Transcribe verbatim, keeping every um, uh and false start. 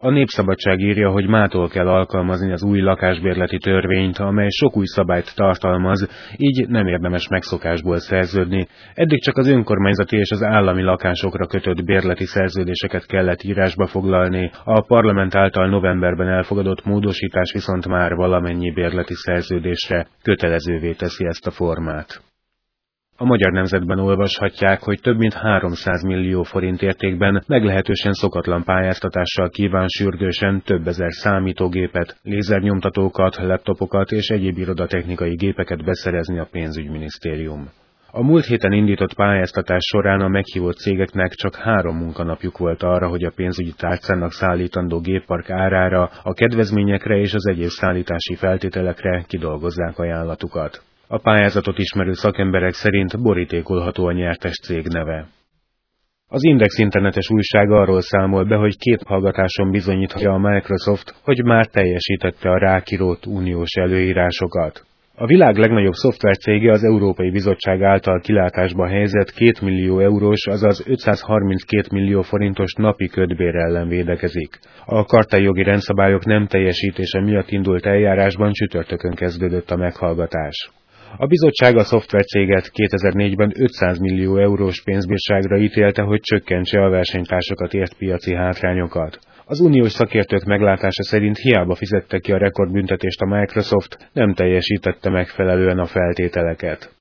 A Népszabadság írja, hogy mától kell alkalmazni az új lakásbérleti törvényt, amely sok új szabályt tartalmaz, így nem érdemes megszokásból szerződni. Eddig csak az önkormányzati és az állami lakásokra kötött bérleti szerződéseket kellett írásba foglalni, a parlament által novemberben elfogadott módosítás viszont már valamennyi bérleti szerződésre kötelezővé teszi ezt a formát. A Magyar Nemzetben olvashatják, hogy több mint háromszáz millió forint értékben meglehetősen szokatlan pályáztatással kíván sürgősen több ezer számítógépet, lézernyomtatókat, laptopokat és egyéb irodatechnikai gépeket beszerezni a pénzügyminisztérium. A múlt héten indított pályáztatás során a meghívott cégeknek csak három munkanapjuk volt arra, hogy a pénzügyi tárcának szállítandó géppark árára, a kedvezményekre és az egyéb szállítási feltételekre kidolgozzák ajánlatukat. A pályázatot ismerő szakemberek szerint borítékolható a nyertes cég neve. Az Index internetes újság arról számol be, hogy képhallgatáson bizonyíthatja a Microsoft, hogy már teljesítette a rákirótt uniós előírásokat. A világ legnagyobb szoftvercége az Európai Bizottság által kilátásba helyezett két millió eurós, azaz ötszázharminckét millió forintos napi kötbér ellen védekezik. A kartai jogi rendszabályok nem teljesítése miatt indult eljárásban csütörtökön kezdődött a meghallgatás. A bizottság a szoftvercéget kétezer-négyben ötszáz millió eurós pénzbírságra ítélte, hogy csökkentse a versenytársakat ért piaci hátrányokat. Az uniós szakértők meglátása szerint hiába fizette ki a rekordbüntetést a Microsoft, nem teljesítette megfelelően a feltételeket.